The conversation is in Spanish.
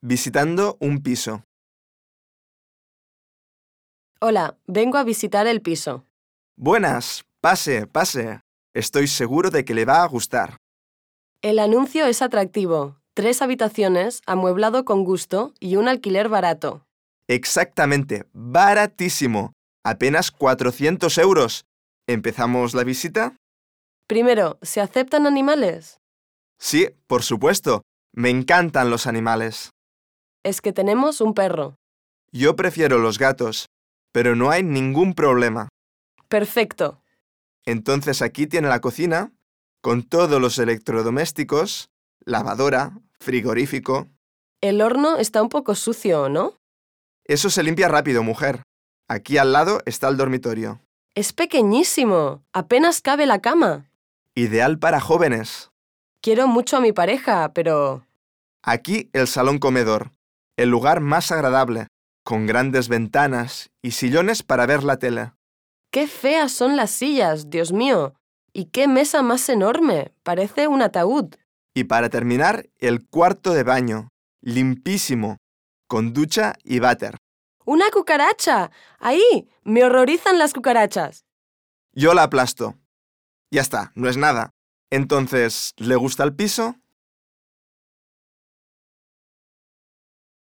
visitando un piso. Hola, vengo a visitar el piso. Buenas, pase, pase. Estoy seguro de que le va a gustar. El anuncio es atractivo. 3 habitaciones, amueblado con gusto y un alquiler barato. Exactamente, baratísimo. Apenas 400 euros. ¿Empezamos la visita? Primero, ¿se aceptan animales? Sí, por supuesto. Me encantan los animales. Es que tenemos un perro. Yo prefiero los gatos, pero no hay ningún problema. Perfecto. Entonces aquí tiene la cocina, con todos los electrodomésticos, lavadora, frigorífico. El horno está un poco sucio, ¿no? Eso se limpia rápido, mujer. Aquí al lado está el dormitorio. Es pequeñísimo. Apenas cabe la cama. Ideal para jóvenes. Quiero mucho a mi pareja, pero... Aquí el salón comedor, el lugar más agradable, con grandes ventanas y sillones para ver la tele. ¡Qué feas son las sillas, Dios mío! ¡Y qué mesa más enorme! Parece un ataúd. Y para terminar, el cuarto de baño, limpísimo, con ducha y váter. ¡Una cucaracha! ¡Ahí! ¡Me horrorizan las cucarachas! Yo la aplasto. Ya está, no es nada. Entonces, ¿le gusta el piso?